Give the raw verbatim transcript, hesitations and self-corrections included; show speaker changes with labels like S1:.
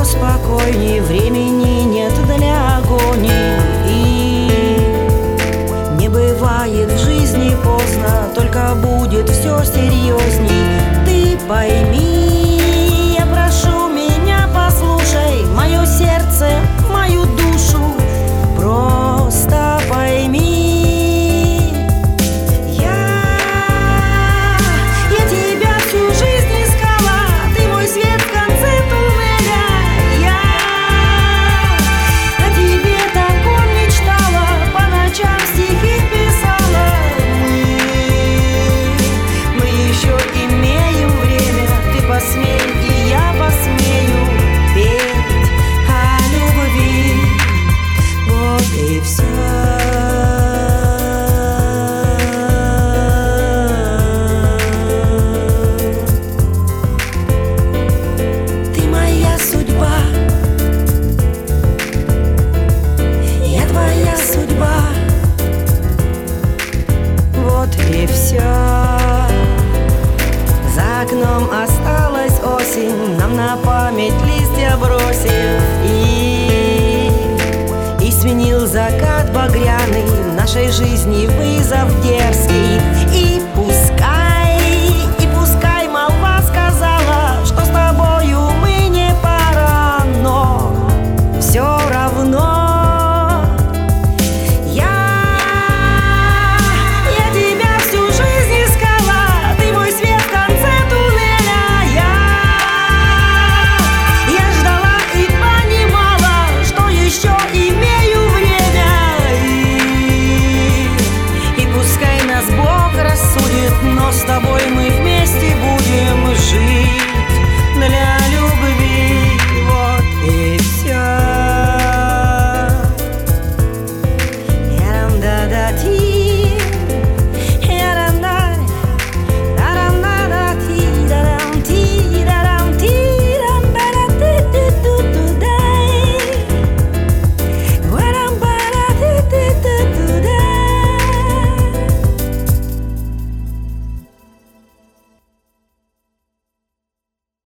S1: спокойней, времени нет для агонии. И не бывает в жизни поздно, только будет все серьезней. Ты пойми, я прошу, меня послушай, мое сердце, мою душу, просто пойми. И все. За окном осталась осень, нам на память листья бросив. И, и сменил закат багряный в нашей жизни вызов дерзкий.